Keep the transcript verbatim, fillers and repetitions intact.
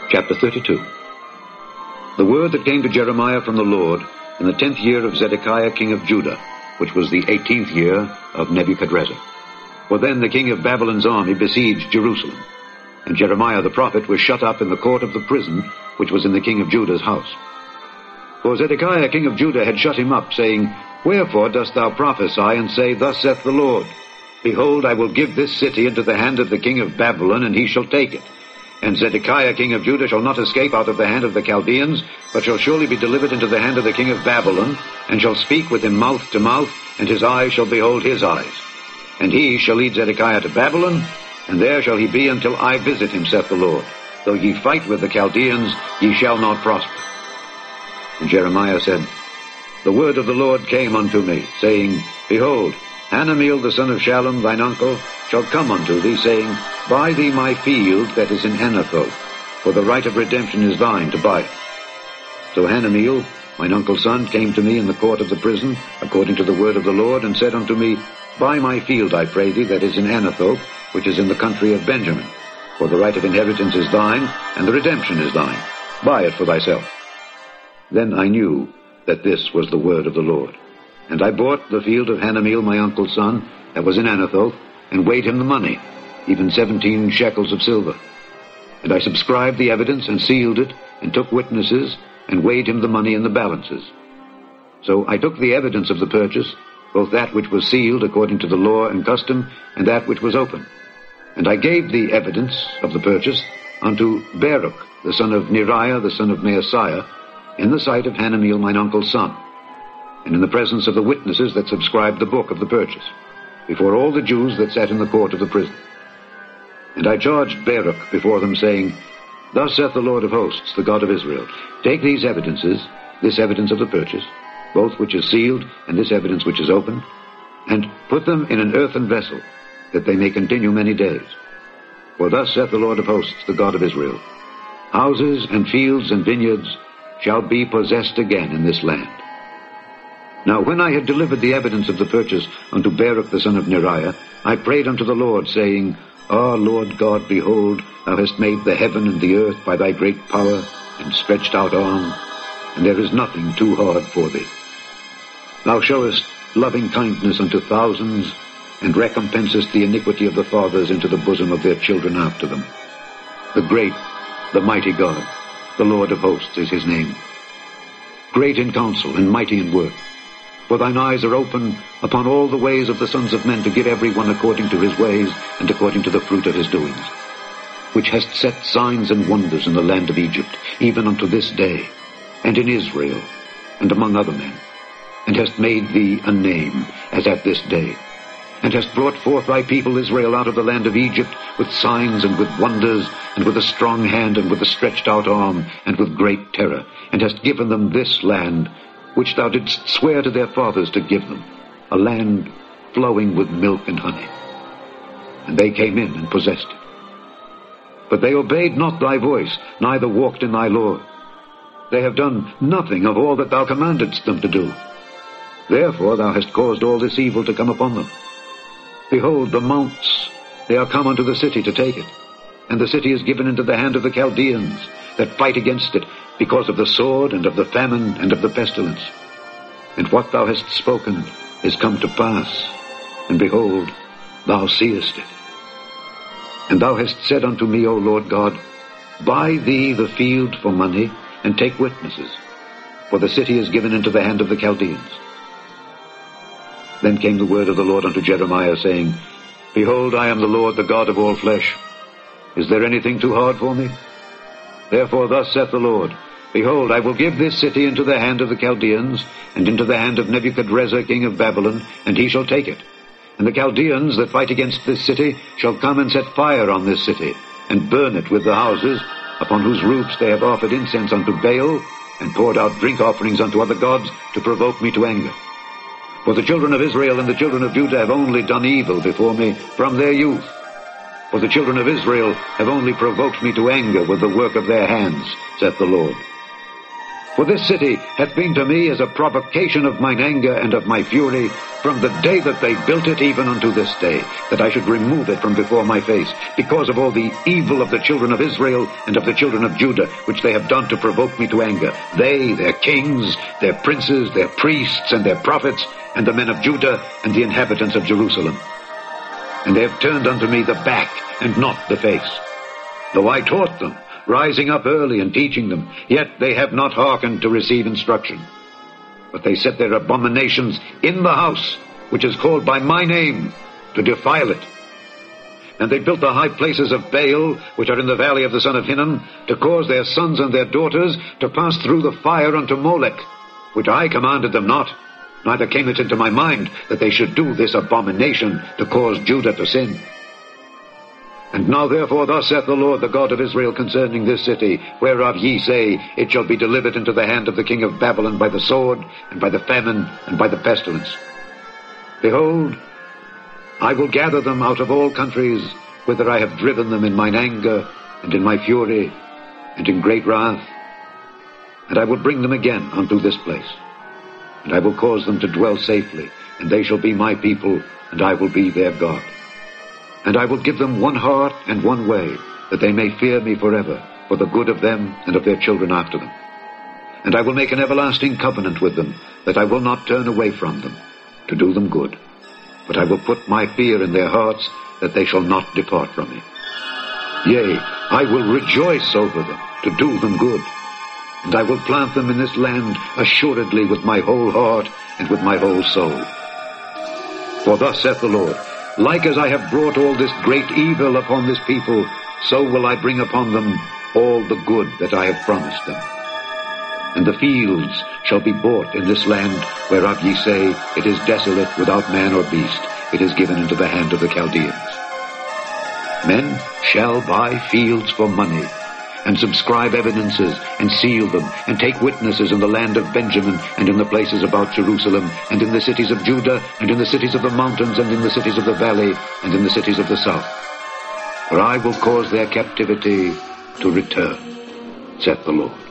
Chapter thirty-two. The word that came to Jeremiah from the Lord in the tenth year of Zedekiah king of Judah, which was the eighteenth year of Nebuchadrezzar. For then the king of Babylon's army besieged Jerusalem, and Jeremiah the prophet was shut up in the court of the prison which was in the king of Judah's house. For Zedekiah king of Judah had shut him up, saying, Wherefore dost thou prophesy, and say, Thus saith the Lord, Behold, I will give this city into the hand of the king of Babylon, and he shall take it. And Zedekiah king of Judah shall not escape out of the hand of the Chaldeans, but shall surely be delivered into the hand of the king of Babylon, and shall speak with him mouth to mouth, and his eyes shall behold his eyes. And he shall lead Zedekiah to Babylon, and there shall he be until I visit him, saith the Lord. Though ye fight with the Chaldeans, ye shall not prosper. And Jeremiah said, The word of the Lord came unto me, saying, Behold, Hanameel the son of Shallum, thine uncle, shall come unto thee, saying, Buy thee my field that is in Anathoth, for the right of redemption is thine to buy it. So Hanameel, mine uncle's son, came to me in the court of the prison, according to the word of the Lord, and said unto me, Buy my field, I pray thee, that is in Anathoth, which is in the country of Benjamin. For the right of inheritance is thine, and the redemption is thine. Buy it for thyself. Then I knew that this was the word of the Lord. And I bought the field of Hanameel, my uncle's son, that was in Anathoth, and weighed him the money, even seventeen shekels of silver. And I subscribed the evidence, and sealed it, and took witnesses, and weighed him the money in the balances. So I took the evidence of the purchase, both that which was sealed according to the law and custom, and that which was open. And I gave the evidence of the purchase unto Baruch, the son of Neriah, the son of Maaseiah, in the sight of Hanameel, mine uncle's son, and in the presence of the witnesses that subscribed the book of the purchase, before all the Jews that sat in the court of the prison. And I charged Baruch before them, saying, Thus saith the Lord of hosts, the God of Israel, Take these evidences, this evidence of the purchase, both which is sealed, and this evidence which is open, and put them in an earthen vessel, that they may continue many days. For thus saith the Lord of hosts, the God of Israel, Houses and fields and vineyards shall be possessed again in this land. Now when I had delivered the evidence of the purchase unto Baruch the son of Neriah, I prayed unto the Lord, saying, Ah, Lord God, behold, thou hast made the heaven and the earth by thy great power and stretched out arm, and there is nothing too hard for thee. Thou showest loving kindness unto thousands, and recompensest the iniquity of the fathers into the bosom of their children after them. The great, the mighty God, the Lord of hosts is his name. Great in counsel and mighty in work. For thine eyes are open upon all the ways of the sons of men, to give every one according to his ways and according to the fruit of his doings. Which hast set signs and wonders in the land of Egypt, even unto this day, and in Israel, and among other men, and hast made thee a name, as at this day, and hast brought forth thy people Israel out of the land of Egypt with signs and with wonders, and with a strong hand, and with a stretched out arm, and with great terror, and hast given them this land, which thou didst swear to their fathers to give them, a land flowing with milk and honey. And they came in and possessed it. But they obeyed not thy voice, neither walked in thy law. They have done nothing of all that thou commandedst them to do. Therefore thou hast caused all this evil to come upon them. Behold, the mounts, they are come unto the city to take it, and the city is given into the hand of the Chaldeans, that fight against it, because of the sword, and of the famine, and of the pestilence. And what thou hast spoken is come to pass, and behold, thou seest it. And thou hast said unto me, O Lord God, Buy thee the field for money, and take witnesses, for the city is given into the hand of the Chaldeans. Then came the word of the Lord unto Jeremiah, saying, Behold, I am the Lord, the God of all flesh. Is there anything too hard for me? Therefore thus saith the Lord, Behold, I will give this city into the hand of the Chaldeans, and into the hand of Nebuchadrezzar king of Babylon, and he shall take it. And the Chaldeans that fight against this city shall come and set fire on this city, and burn it with the houses, upon whose roofs they have offered incense unto Baal, and poured out drink offerings unto other gods, to provoke me to anger. For the children of Israel and the children of Judah have only done evil before me from their youth. For the children of Israel have only provoked me to anger with the work of their hands, saith the Lord. For this city hath been to me as a provocation of mine anger and of my fury, from the day that they built it even unto this day, that I should remove it from before my face, because of all the evil of the children of Israel and of the children of Judah, which they have done to provoke me to anger. They, their kings, their princes, their priests, and their prophets, and the men of Judah, and the inhabitants of Jerusalem. And they have turned unto me the back, and not the face. Though I taught them, rising up early and teaching them, yet they have not hearkened to receive instruction. But they set their abominations in the house, which is called by my name, to defile it. And they built the high places of Baal, which are in the valley of the son of Hinnom, to cause their sons and their daughters to pass through the fire unto Molech, which I commanded them not, neither came it into my mind that they should do this abomination to cause Judah to sin. And now therefore thus saith the Lord, the God of Israel, concerning this city, whereof ye say, it shall be delivered into the hand of the king of Babylon by the sword, and by the famine, and by the pestilence. Behold, I will gather them out of all countries, whither I have driven them in mine anger, and in my fury, and in great wrath. And I will bring them again unto this place. And I will cause them to dwell safely, and they shall be my people, and I will be their God. And I will give them one heart and one way, that they may fear me forever, for the good of them and of their children after them. And I will make an everlasting covenant with them, that I will not turn away from them, to do them good. But I will put my fear in their hearts, that they shall not depart from me. Yea, I will rejoice over them, to do them good. And I will plant them in this land assuredly with my whole heart and with my whole soul. For thus saith the Lord, like as I have brought all this great evil upon this people, so will I bring upon them all the good that I have promised them. And the fields shall be bought in this land, whereof ye say, it is desolate without man or beast, it is given into the hand of the Chaldeans. Men shall buy fields for money, and subscribe evidences, and seal them, and take witnesses in the land of Benjamin, and in the places about Jerusalem, and in the cities of Judah, and in the cities of the mountains, and in the cities of the valley, and in the cities of the south. For I will cause their captivity to return, saith the Lord.